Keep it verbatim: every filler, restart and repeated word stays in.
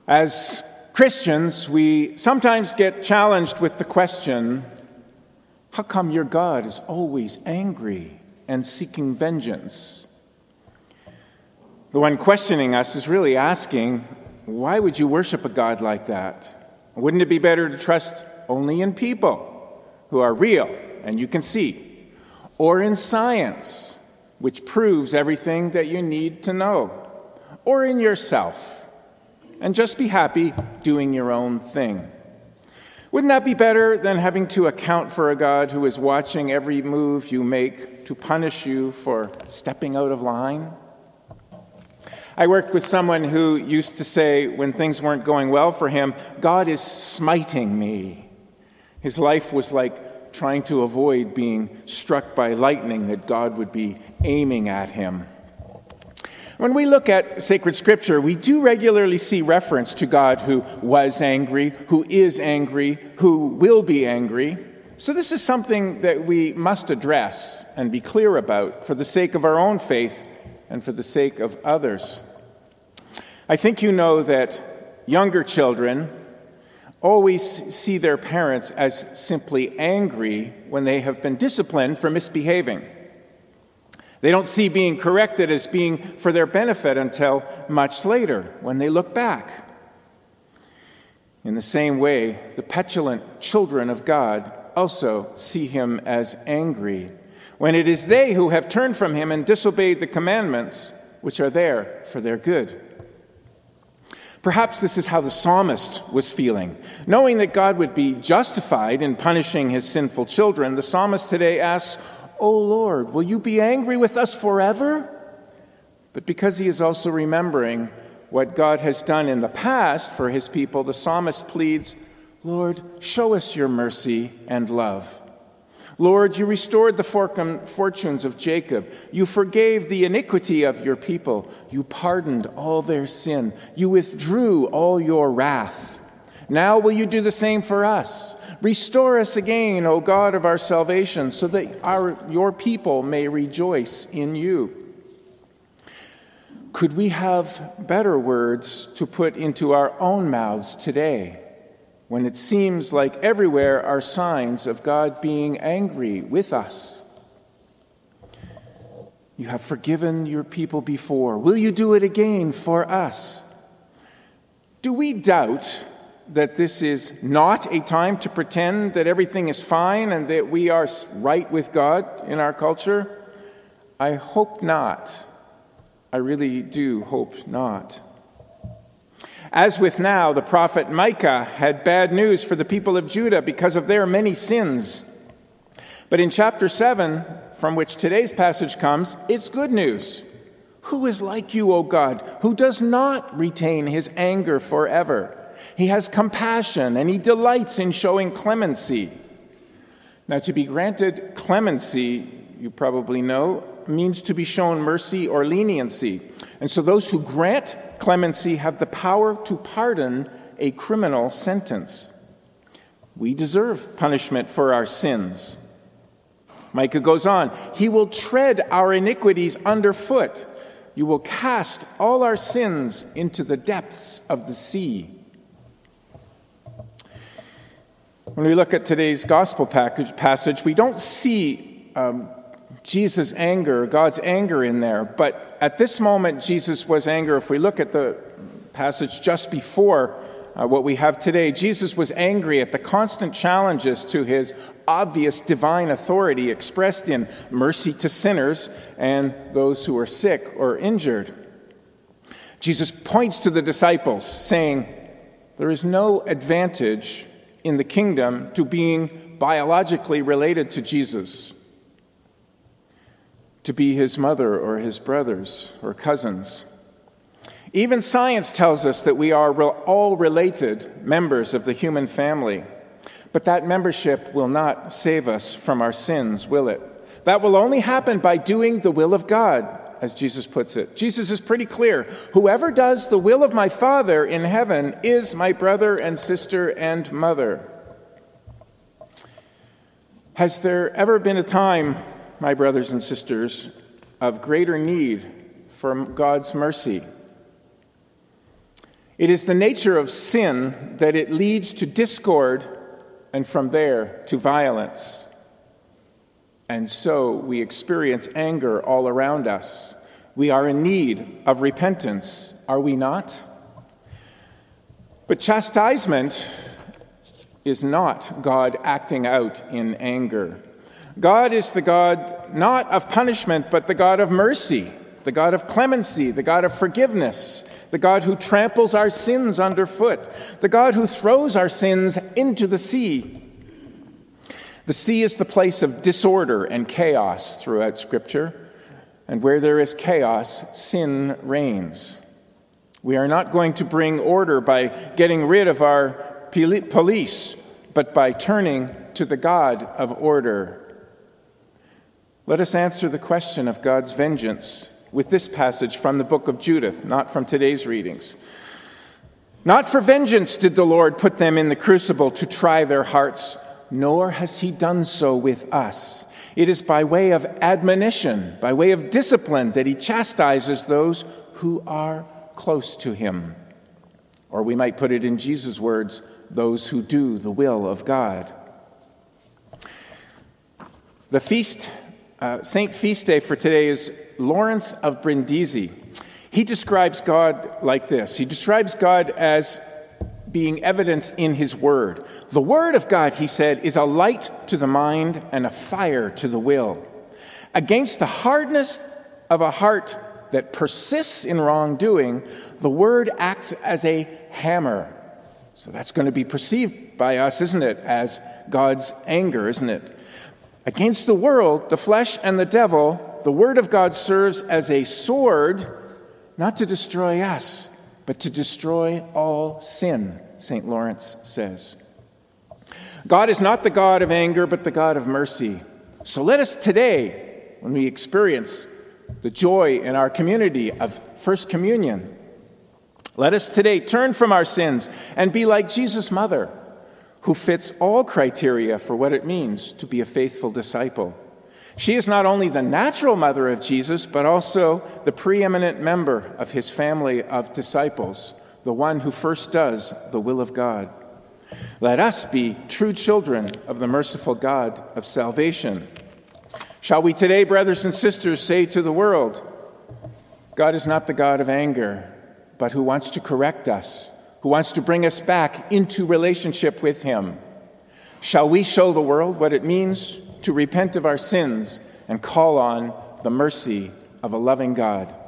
As Christians, we sometimes get challenged with the question, how come your God is always angry and seeking vengeance? The one questioning us is really asking, why would you worship a God like that? Wouldn't it be better to trust only in people who are real and you can see, or in science, which proves everything that you need to know, or in yourself, and just be happy doing your own thing? Wouldn't that be better than having to account for a God who is watching every move you make to punish you for stepping out of line? I worked with someone who used to say when things weren't going well for him, God is smiting me. His life was like trying to avoid being struck by lightning, that God would be aiming at him. When we look at sacred scripture, we do regularly see reference to God who was angry, who is angry, who will be angry. So this is something that we must address and be clear about for the sake of our own faith and for the sake of others. I think you know that younger children always see their parents as simply angry when they have been disciplined for misbehaving. They don't see being corrected as being for their benefit until much later, when they look back. In the same way, the petulant children of God also see him as angry, when it is they who have turned from him and disobeyed the commandments, which are there for their good. Perhaps this is how the psalmist was feeling. Knowing that God would be justified in punishing his sinful children, the psalmist today asks, "O Lord, will you be angry with us forever?" But because he is also remembering what God has done in the past for his people, the psalmist pleads, "Lord, show us your mercy and love. Lord, you restored the fortunes of Jacob. You forgave the iniquity of your people. You pardoned all their sin. You withdrew all your wrath. Now will you do the same for us? Restore us again, O God of our salvation, so that our, your people may rejoice in you." Could we have better words to put into our own mouths today, when it seems like everywhere are signs of God being angry with us? You have forgiven your people before. Will you do it again for us? Do we doubt that this is not a time to pretend that everything is fine and that we are right with God in our culture? I hope not. I really do hope not. As with now, the prophet Micah had bad news for the people of Judah because of their many sins. But in chapter seven, from which today's passage comes, it's good news. Who is like you, O God, who does not retain his anger forever? He has compassion and he delights in showing clemency. Now, to be granted clemency, you probably know, means to be shown mercy or leniency. And so those who grant clemency have the power to pardon a criminal sentence. We deserve punishment for our sins. Micah goes on, "He will tread our iniquities underfoot. You will cast all our sins into the depths of the sea." When we look at today's gospel package, passage, we don't see um, Jesus' anger, God's anger in there. But at this moment, Jesus was angry. If we look at the passage just before uh, what we have today, Jesus was angry at the constant challenges to his obvious divine authority expressed in mercy to sinners and those who are sick or injured. Jesus points to the disciples, saying, "There is no advantage in the kingdom to being biologically related to Jesus, to be his mother or his brothers or cousins. Even science tells us that we are all related members of the human family, but that membership will not save us from our sins, will it? That will only happen by doing the will of God, as Jesus puts it. Jesus is pretty clear. Whoever does the will of my Father in heaven is my brother and sister and mother. Has there ever been a time, my brothers and sisters, of greater need for God's mercy? It is the nature of sin that it leads to discord and from there to violence. And so we experience anger all around us. We are in need of repentance, are we not? But chastisement is not God acting out in anger. God is the God not of punishment, but the God of mercy, the God of clemency, the God of forgiveness, the God who tramples our sins underfoot, the God who throws our sins into the sea. The sea is the place of disorder and chaos throughout Scripture, and where there is chaos, sin reigns. We are not going to bring order by getting rid of our police, but by turning to the God of order. Let us answer the question of God's vengeance with this passage from the book of Judith, not from today's readings. Not for vengeance did the Lord put them in the crucible to try their hearts, nor has he done so with us. It is by way of admonition, by way of discipline, that he chastises those who are close to him. Or we might put it in Jesus' words, those who do the will of God. The feast, uh, Saint feast day for today is Lawrence of Brindisi. He describes God like this. He describes God as being evidenced in his word. The word of God, he said, is a light to the mind and a fire to the will. Against the hardness of a heart that persists in wrongdoing, the word acts as a hammer. So that's going to be perceived by us, isn't it, as God's anger, isn't it? Against the world, the flesh, and the devil, the word of God serves as a sword, not to destroy us, but to destroy all sin, Saint Lawrence says. God is not the God of anger, but the God of mercy. So let us today, when we experience the joy in our community of First Communion, let us today turn from our sins and be like Jesus' mother, who fits all criteria for what it means to be a faithful disciple. She is not only the natural mother of Jesus, but also the preeminent member of his family of disciples, the one who first does the will of God. Let us be true children of the merciful God of salvation. Shall we today, brothers and sisters, say to the world, God is not the God of anger, but who wants to correct us, who wants to bring us back into relationship with him. Shall we show the world what it means to repent of our sins and call on the mercy of a loving God?